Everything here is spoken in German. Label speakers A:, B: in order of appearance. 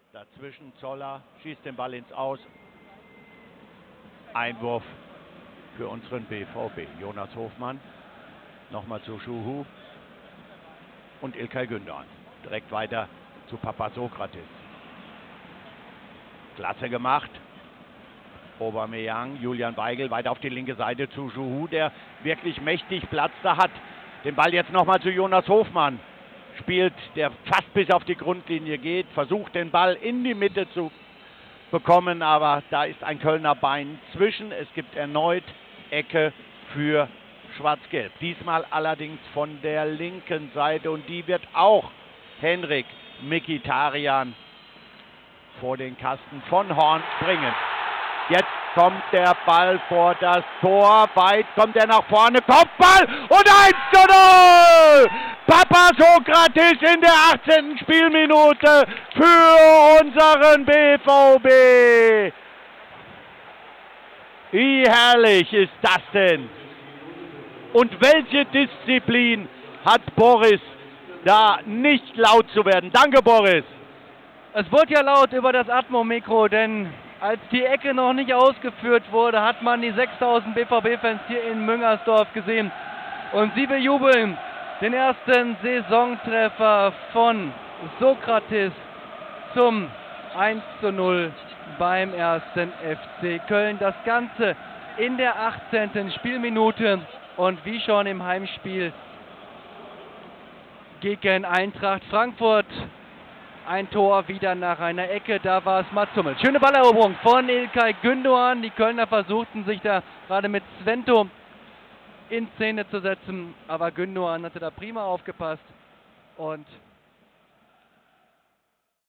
A: Dazwischen Zoller schießt den Ball ins Aus. Einwurf für unseren BVB. Jonas Hofmann nochmal zu Schuhu und İlkay Gündoğan. Direkt weiter zu Papa Sokratis. Klasse gemacht. Aubameyang, Julian Weigl weiter auf die linke Seite zu Schuhu, der wirklich mächtig Platz da hat. Den Ball jetzt nochmal zu Jonas Hofmann. Spielt, der fast bis auf die Grundlinie geht, versucht den Ball in die Mitte zu bekommen, aber da ist ein Kölner Bein zwischen. Es gibt erneut Ecke für Schwarz-Gelb. Diesmal allerdings von der linken Seite und die wird auch Henrik Mkhitaryan vor den Kasten von Horn bringen. Jetzt kommt der Ball vor das Tor, weit kommt er nach vorne, Kopfball und 1:0! Papa Sokratis in der 18. Spielminute für unseren BVB. Wie herrlich ist das denn? Und welche Disziplin hat Boris, da nicht laut zu werden? Danke, Boris.
B: Es wurde ja laut über das Atmo-Mikro, denn als die Ecke noch nicht ausgeführt wurde, hat man die 6000 BVB-Fans hier in Müngersdorf gesehen. Und sie bejubeln den ersten Saisontreffer von Sokratis zum 1:0 beim ersten FC Köln. Das Ganze in der 18. Spielminute und wie schon im Heimspiel gegen Eintracht Frankfurt ein Tor wieder nach einer Ecke, da war es Mats Hummels. Schöne Balleroberung von İlkay Gündoğan. Die Kölner versuchten sich da gerade mit Svento in Szene zu setzen, aber Gündoğan hatte da prima aufgepasst und